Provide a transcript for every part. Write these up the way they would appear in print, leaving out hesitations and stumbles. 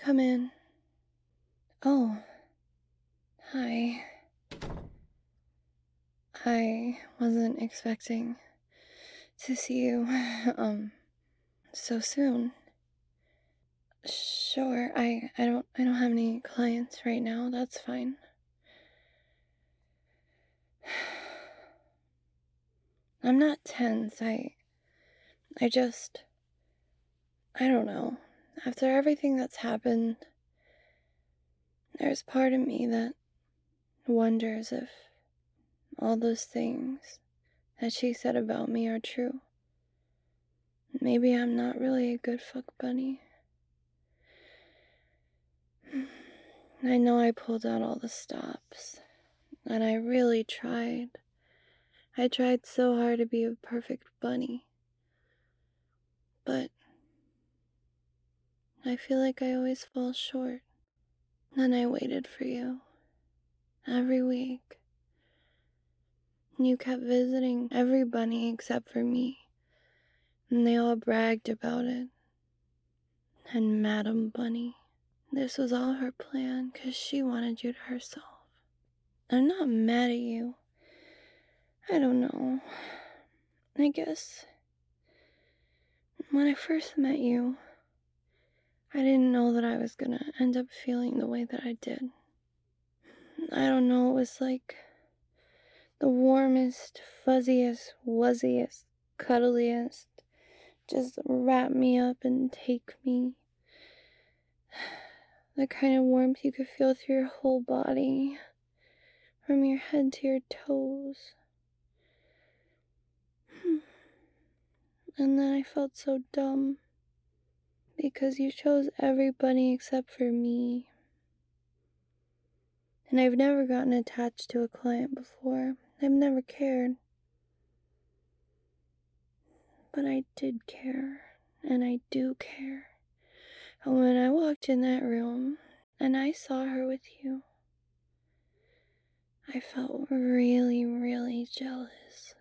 Come in. Oh, hi. I wasn't expecting to see you, so soon. Sure, I don't have any clients right now, that's fine. I'm not tense, I just, I don't know. After everything that's happened, there's part of me that wonders if all those things that she said about me are true. Maybe I'm not really a good fuck bunny. I know I pulled out all the stops, and I really tried. I tried so hard to be a perfect bunny, but I feel like I always fall short. Then I waited for you every week. You kept visiting every bunny except for me, and they all bragged about it. And Madam Bunny, this was all her plan, 'cause she wanted you to herself. I'm not mad at you. I don't know. I guess when I first met you, I didn't know that I was gonna end up feeling the way that I did. I don't know, it was like the warmest, fuzziest, wuzziest, cuddliest. Just wrap me up and take me. The kind of warmth you could feel through your whole body, from your head to your toes. And then I felt so dumb, because you chose everybody except for me. And I've never gotten attached to a client before. I've never cared. But I did care, and I do care. And when I walked in that room, and I saw her with you, I felt really, really jealous.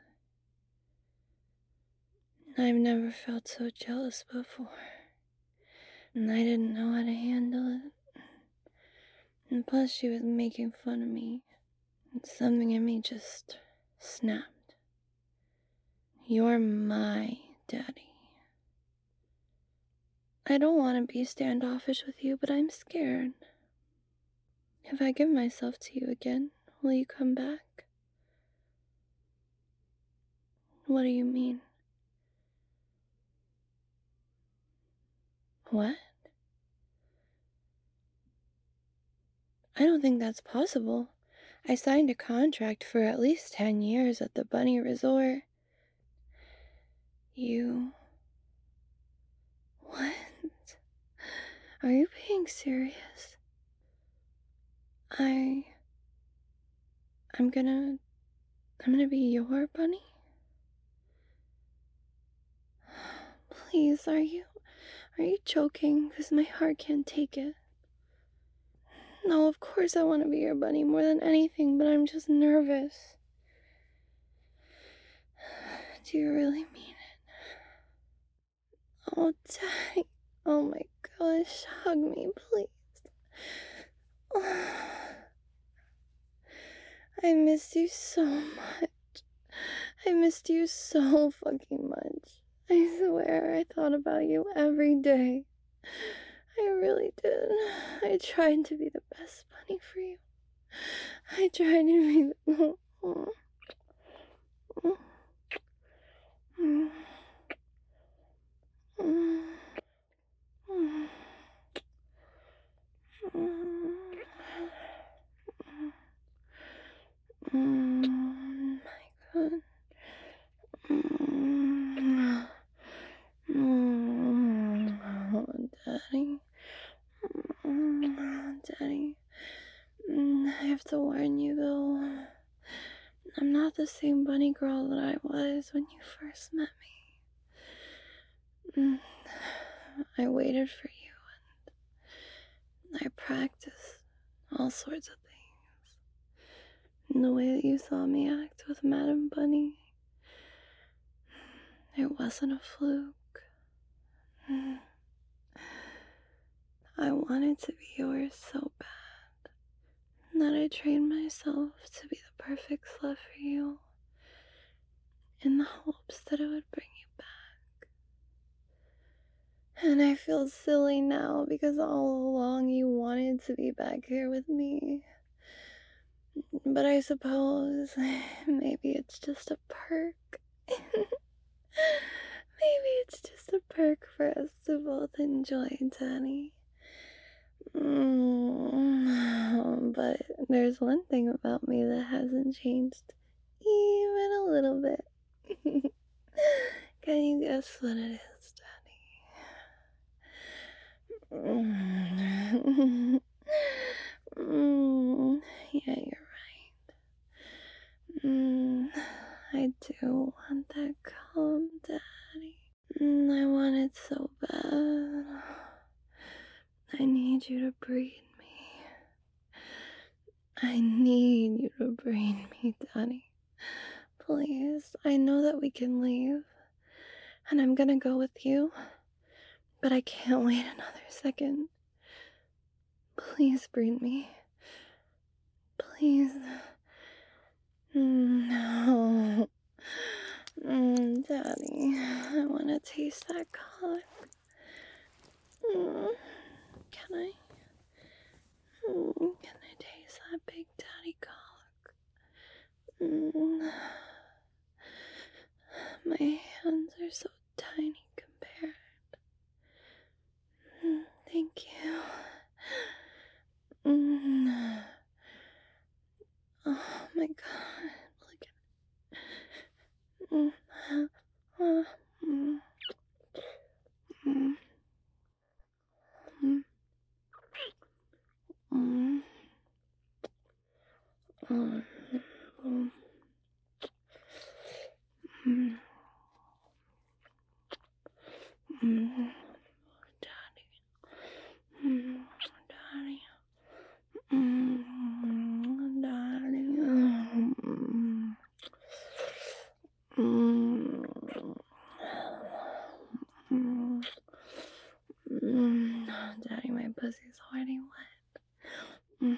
I've never felt so jealous before. And I didn't know how to handle it. And plus she was making fun of me. And something in me just snapped. You're my daddy. I don't want to be standoffish with you, but I'm scared. If I give myself to you again, will you come back? What do you mean? What? I don't think that's possible. I signed a contract for at least 10 years at the Bunny Resort. You... What? Are you being serious? I'm gonna be your bunny? Please, are you joking? 'Cause my heart can't take it. No, of course I want to be your bunny more than anything, but I'm just nervous. Do you really mean it? Oh, Daddy. Oh my gosh, hug me, please. I missed you so much. I missed you so fucking much. I swear I thought about you every day. I really did. I tried to be the best bunny for you. I tried to be the... My God. Oh, Daddy. Daddy. I have to warn you though. I'm not the same bunny girl that I was when you first met me. I waited for you and I practiced all sorts of things. And the way that you saw me act with Madam Bunny, it wasn't a fluke. I wanted to be yours so bad that I trained myself to be the perfect slut for you in the hopes that it would bring you back. And I feel silly now because all along you wanted to be back here with me. But I suppose maybe it's just a perk. Maybe it's just a perk for us to both enjoy, Danny. But there's one thing about me that hasn't changed even a little bit. Can you guess what it is, Danny? Yeah, you're right. I do want that calm, Daddy. I want it so bad. I need you to breathe me. I need you to breathe me, Daddy. Please, I know that we can leave, and I'm gonna go with you, but I can't wait another second. Please breathe me. Please. No. Daddy, I want to taste that cock. Can I? Can I taste that big daddy cock? My hands are so tiny compared. Thank you. Oh my god, look at Daddy. Daddy. Daddy. Daddy, my pussy's already wet.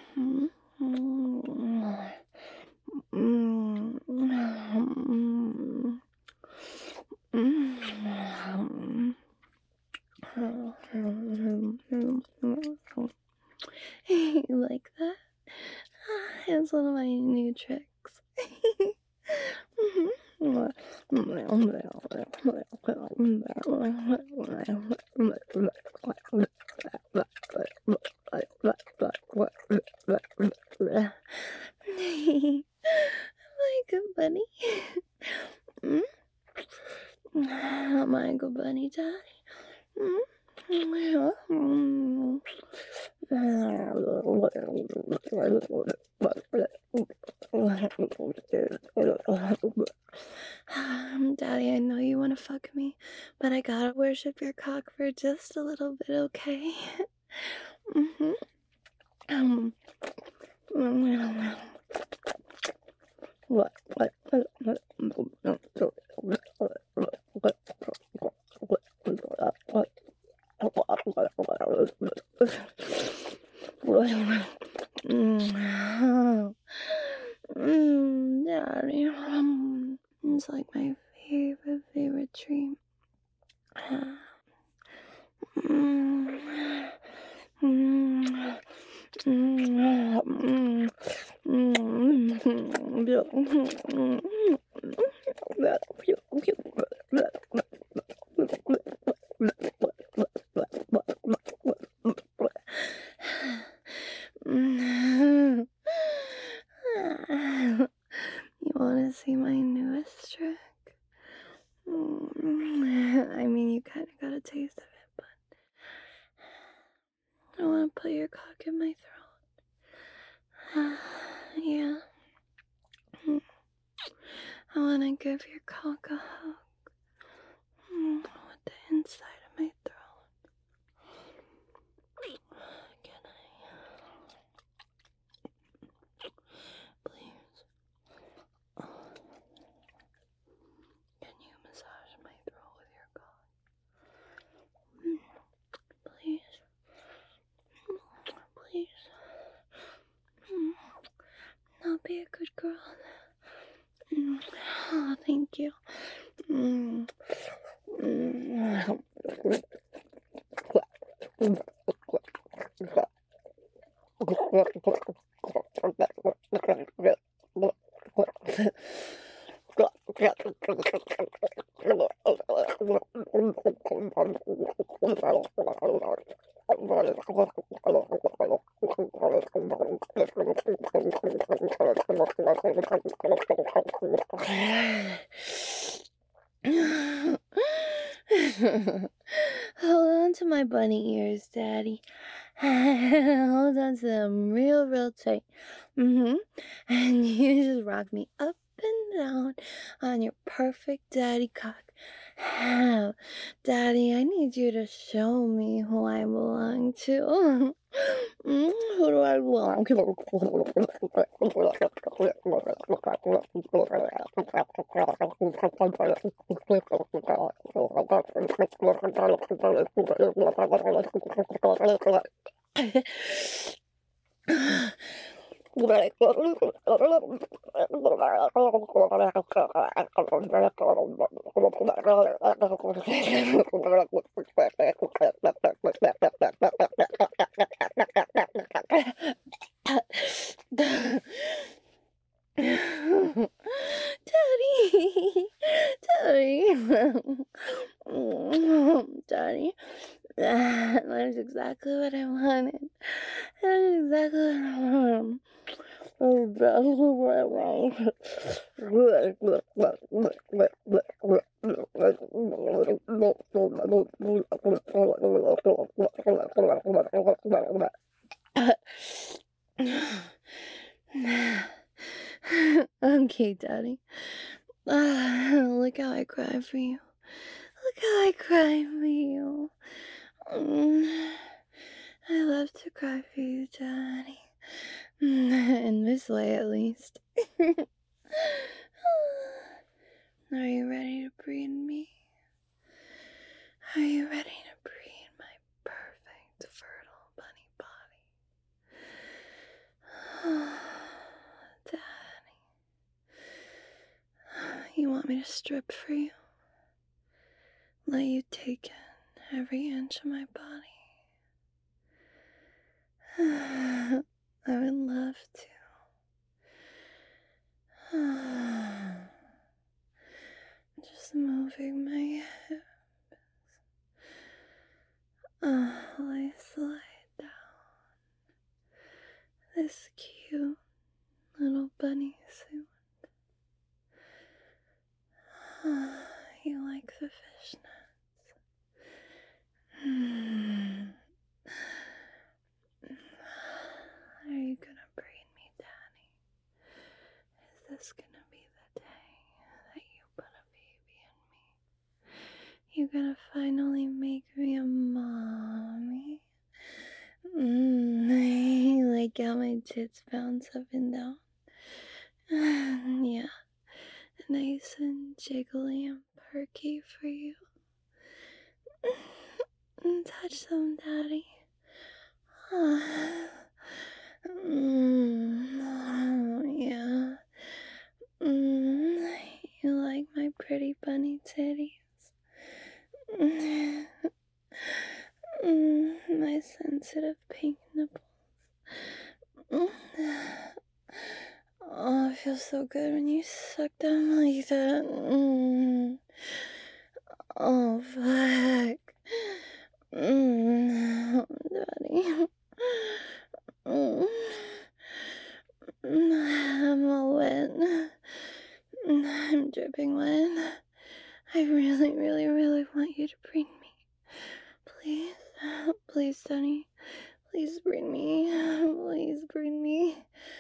You like that? It's one of my new tricks. Like a bunny. My good bunny, Daddy. Daddy, I know you want to fuck me, but I gotta worship your cock for just a little bit, okay? Daddy, it's like my favorite dream. You want to see my newest trick? I mean, you kind of got a taste of it, but I want to put your cock in my throat. Yeah. I want to give your cock a hug with the inside of my throat. Can I? Please. Can you massage my throat with your cock? Please. girl. Oh, thank you. Mm. Mm. Hold on to my bunny ears, Daddy. Hold on to them real tight. And you just rock me up and down on your perfect daddy cock. Daddy, I need you to show me who I belong to. Who do I belong to? Daddy, Daddy, that's exactly what I wanted. That's exactly what I wanted. That's what I wanted. Okay, Daddy. Look how I cry for you. Look how I cry for you. I love to cry for you, Daddy. In this way, at least. Are you ready to breed me? Are you ready to breed my perfect, fertile bunny body? Daddy. You want me to strip for you? Let you take in every inch of my body? I would love to. Just moving my hips. While I slide down this cute little bunny suit. You like the fishnets? Are you gonna breed me, Daddy? Is this gonna be the day that you put a baby in me? You gonna finally make me a mommy? You like how my tits bounce up and down? Yeah, nice and jiggly and perky for you. Touch them, Daddy. Yeah. You like my pretty bunny titties? My sensitive pink nipples. Oh, it feels so good when you suck them like that. Oh, fuck. Daddy. I'm all wet. I'm dripping wet. I really want you to breed me. Please. Please, Sonny. Please breed me. Please breed me.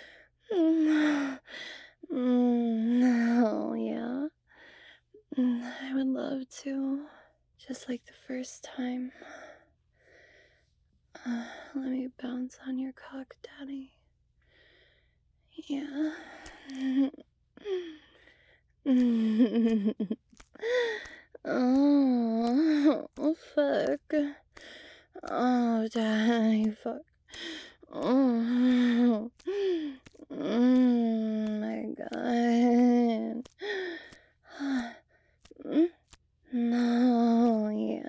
Oh, yeah. I would love to. Just like the first time. Let me bounce on your cock, Daddy. Yeah. Oh, fuck. Oh, Daddy, fuck. Oh. My God. Mm, No, yeah.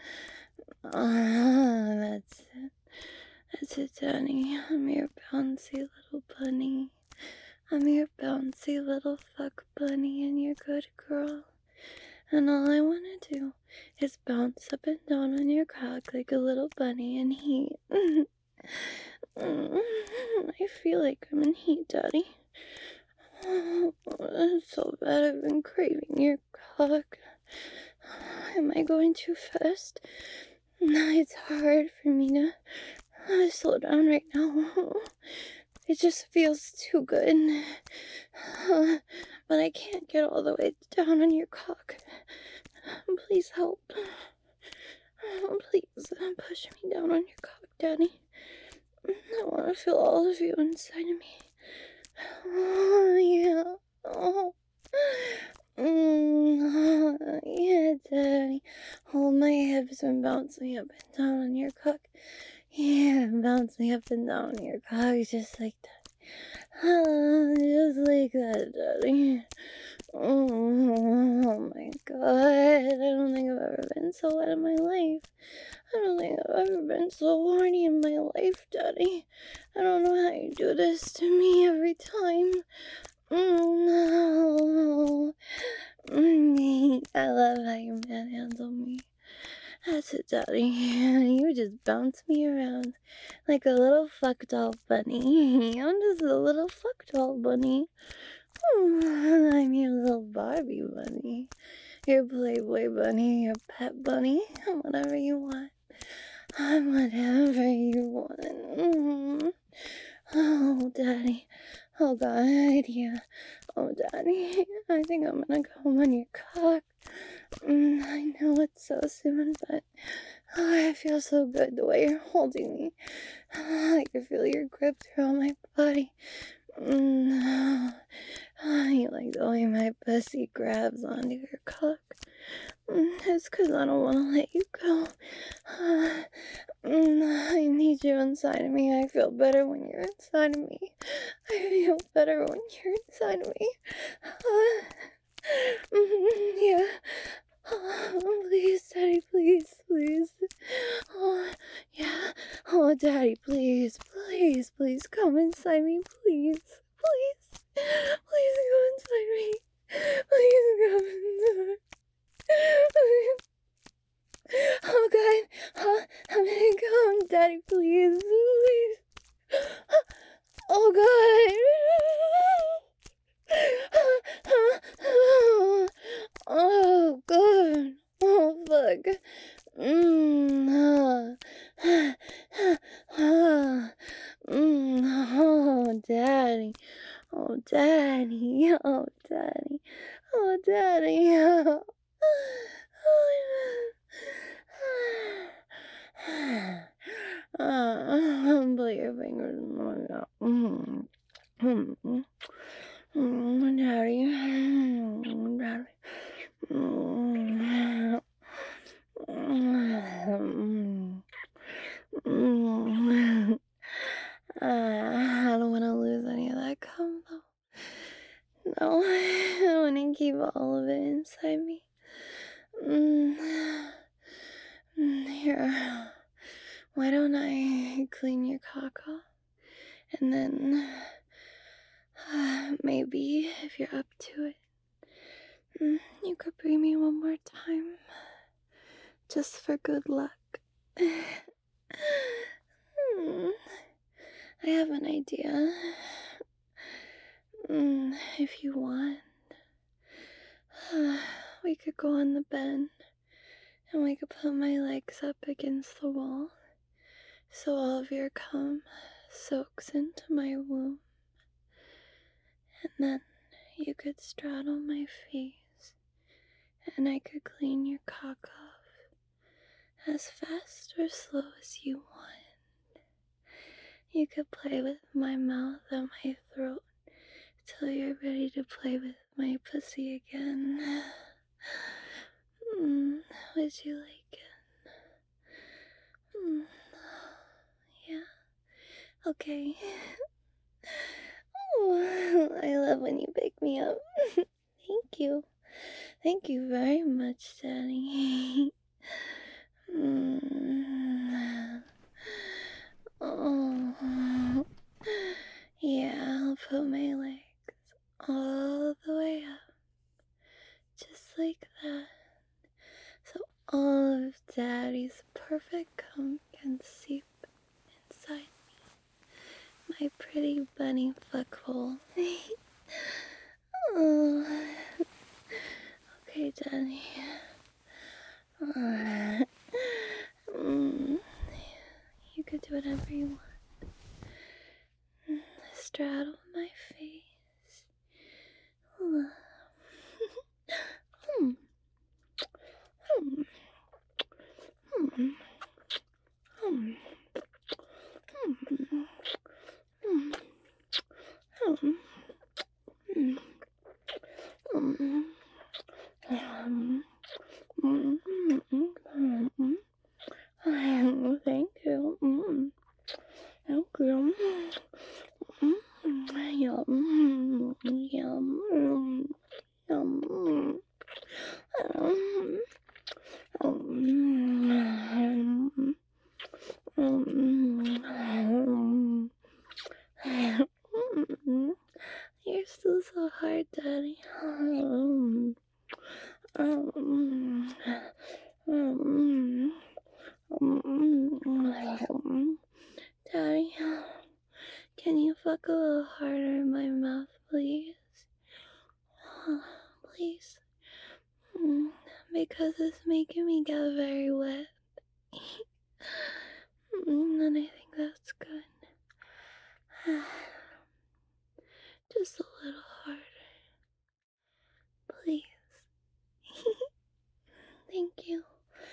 That's it. That's it, Danny. I'm your bouncy little bunny. I'm your bouncy little fuck bunny, and you're good girl. And all I wanna do is bounce up and down on your cock like a little bunny in heat. I feel like I'm in heat, Daddy. It's so bad. I've been craving your cock. Am I going too fast? It's hard for me to slow down right now. It just feels too good. But I can't get all the way down on your cock. Please help. Please push me down on your cock, Daddy. I want to feel all of you inside of me. Oh, yeah. Oh. Yeah, Daddy. Hold my hips and bounce me up and down on your cock. Yeah, bounce me up and down on your cock just like that. Just like that, Daddy. Oh my God. I don't think I've ever been so wet in my life. I don't think I've ever been so horny in my life, Daddy. I don't know how you do this to me every time. No. I love how you manhandle me. That's it, Daddy. You just bounce me around like a little fuck doll bunny. I'm just a little fuck doll bunny. I'm your little Barbie bunny. Your Playboy bunny, your pet bunny, whatever you want. I'm whatever you want. Oh, Daddy. Oh, God, yeah. Oh, Daddy. I think I'm gonna come on your cock. I know it's so soon, but I feel so good the way you're holding me. I can feel your grip throughout my body. You like the way my pussy grabs onto your cock. It's 'cause I don't want to let you go. I need you inside of me. I feel better when you're inside of me. I feel better when you're inside of me. Yeah. Please, Daddy, please, please. Oh, yeah. Oh, Daddy, please, please, please come inside me, please. Please. Please come inside me. Please come inside. Oh, God. Oh, I'm gonna come, Daddy, please. Please. Oh, God. Oh, God. Oh, fuck. Oh, Daddy. Oh, Daddy. Oh, Daddy. Oh, Daddy. Put your fingers in my mouth. Daddy. Daddy. I don't want to lose any of that cum, though. No, I want to keep all of it inside me. Here, why don't I clean your cock off? And then, maybe, if you're up to it, you could bring me one more time. Just for good luck. I have an idea. If you want, we could go on the bed and we could put my legs up against the wall so all of your cum soaks into my womb. And then you could straddle my face and I could clean your cock off as fast or slow as you want. You could play with my mouth and my throat till you're ready to play with my pussy again. Would you like it? Yeah. Okay. I love when you pick me up. Thank you. Thank you very much, Daddy. Oh. Yeah, I'll put my legs all the way up, just like that. So all of Daddy's perfect cum can seep inside my pretty bunny fuckhole. Oh. Okay, Daddy. You could do whatever you want. Straddle my face. Thank you. Thank you. Yum. Yum. Yum. You're still so hard, Daddy. Daddy, can you fuck a little harder in my mouth, please? Please. Because it's making me get very wet. And I think that's good. Just a little harder. Please. Thank you.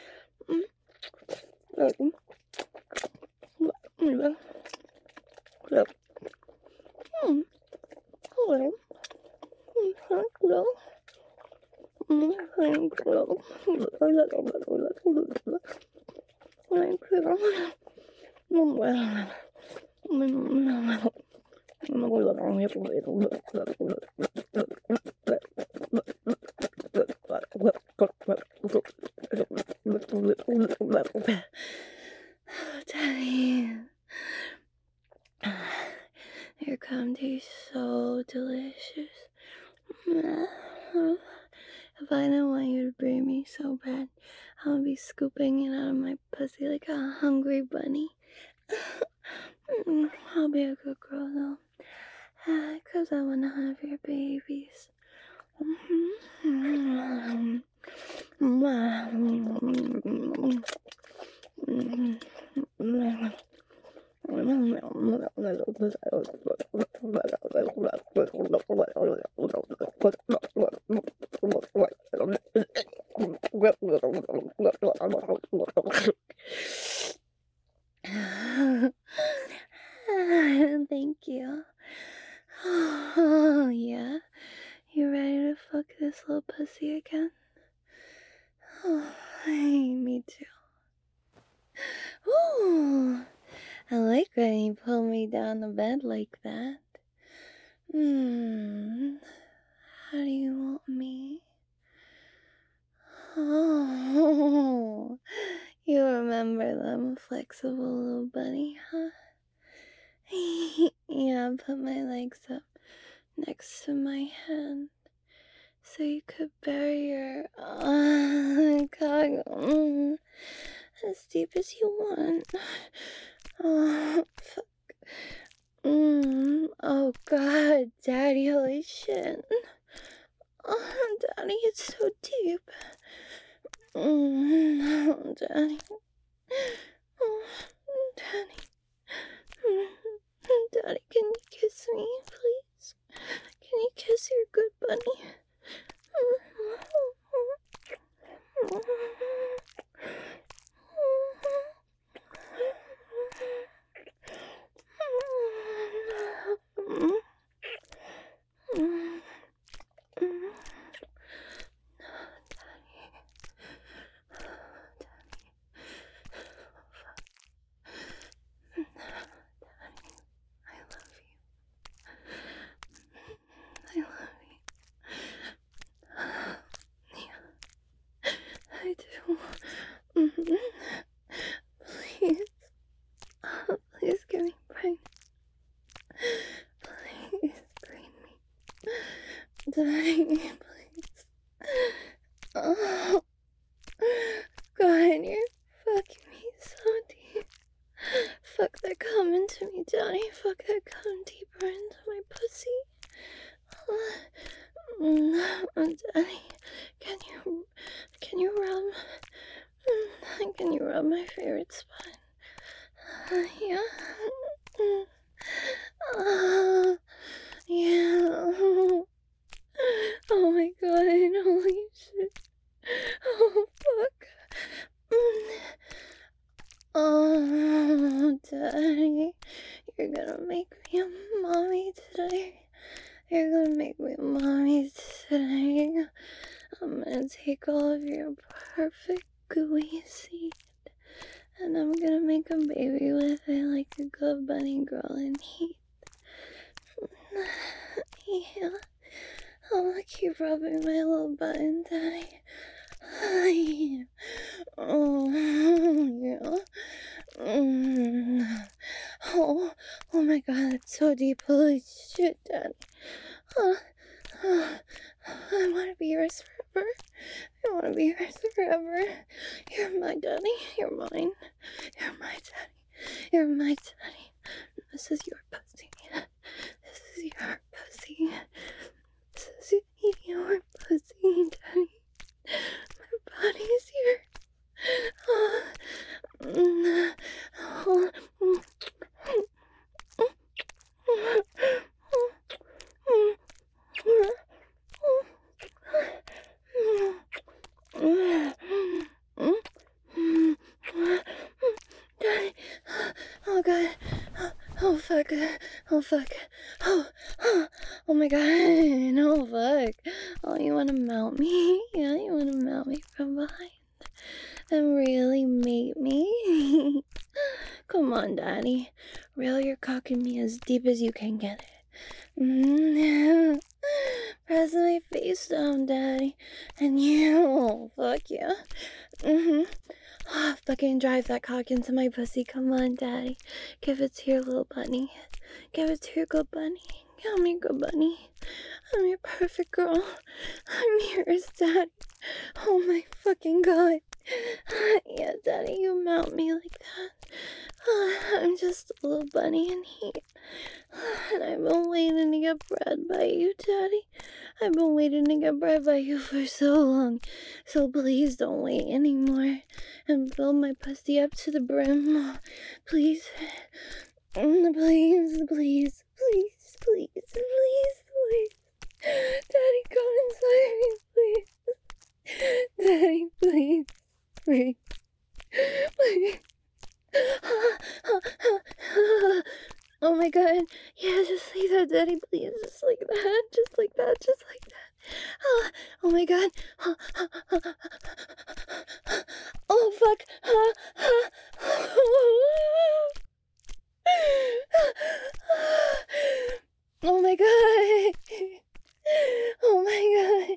Daddy, your cum tastes so delicious. If I didn't want you to breathe me so bad, I would be scooping it out of my pussy like a hungry bunny. I'll be a good girl though, 'cause I wanna have your babies. Thank you. Oh, yeah. You ready to fuck this little pussy again? Oh, me too. Ooh, I like when you pull me down the bed like that. How do you want me? Oh, you remember them flexible little bunny, huh? Yeah, put my legs up next to my head so you could bury your cock as deep as you want. Oh, fuck. Oh, God, Daddy, holy shit. Oh, Daddy, it's so deep. Oh, Daddy. Oh, Daddy. Daddy, can you kiss me, please? Can you kiss your good bunny? So deep. Fuck that cum into me, Daddy. Fuck that cum deeper into my pussy. Daddy, can you rub, can you rub my favorite spot? Yeah. Yeah. Oh my god, holy shit. Oh fuck. Oh, Daddy, you're gonna make me a mommy today. You're gonna make me a mommy today. I'm gonna take all of your perfect gooey seed and I'm gonna make a baby with it like a good bunny girl in heat. Yeah. I'm gonna keep rubbing my little button, Daddy. Oh, yeah. Oh, oh my god, it's so deep. Holy shit, Daddy. I wanna be yours forever. I wanna be yours forever. You're my daddy. You're mine. You're my daddy. You're my daddy. This is your pussy. This is your pussy. This is your pussy, Daddy. My body's here. Daddy. Oh god. Oh fuck. Oh fuck. Oh my god. Oh fuck. Oh, you wanna melt me? Yeah, you wanna melt me from behind and really mate me? Come on, Daddy. Reel your cock in me as deep as you can get it. Press my face down, Daddy. And you, fuck yeah. Fucking drive that cock into my pussy. Come on, Daddy. Give it to your little bunny. Give it to your good bunny. I'm your good bunny. I'm your perfect girl. I'm yours, Daddy. Oh my fucking god. Yeah, Daddy, you mount me like that. I'm just a little bunny in heat. And I've been waiting to get bred by you, Daddy. I've been waiting to get bred by you for so long. So please don't wait anymore. And fill my pussy up to the brim. Please. Please, please, please, please, please, please. Daddy, come inside me, please. Daddy, please. Please. Please. Oh my god. Yeah, just like that, Daddy, please. Just like that. Just like that. Just like that. Oh my god. Oh fuck. Oh my god. Oh my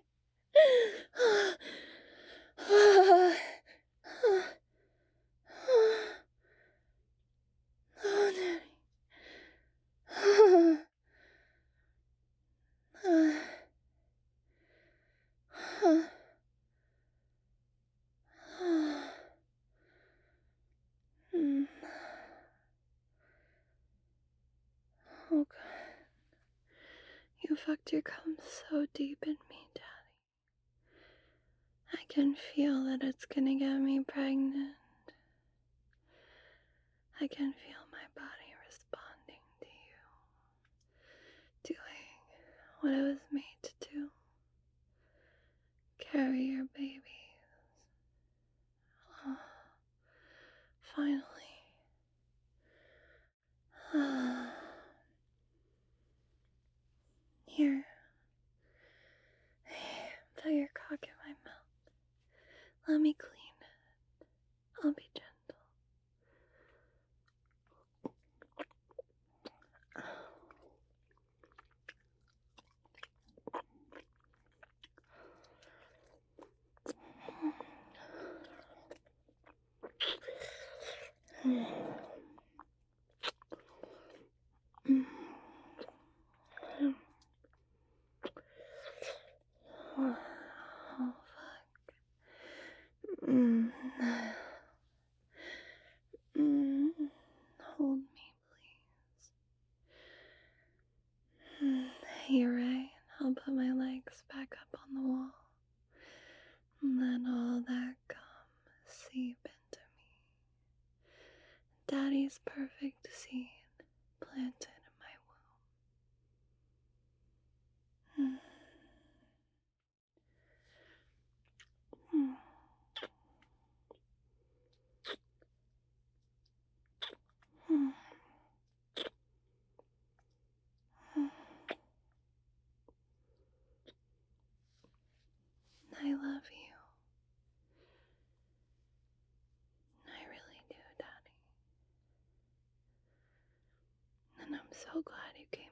god. Oh, Daddy. Oh god. You fucked your cum so deep in me, Daddy. I can feel that it's gonna get me pregnant. I can feel my body responding to you. Doing what it was made to do. Carry your babies. Oh, finally. Here. Put your cock in my mouth. Let me clean it. I'll be gentle. Oh, fuck. Daddy's perfect seed planted in my womb. I love you. I really do, Daddy. And I'm so glad you came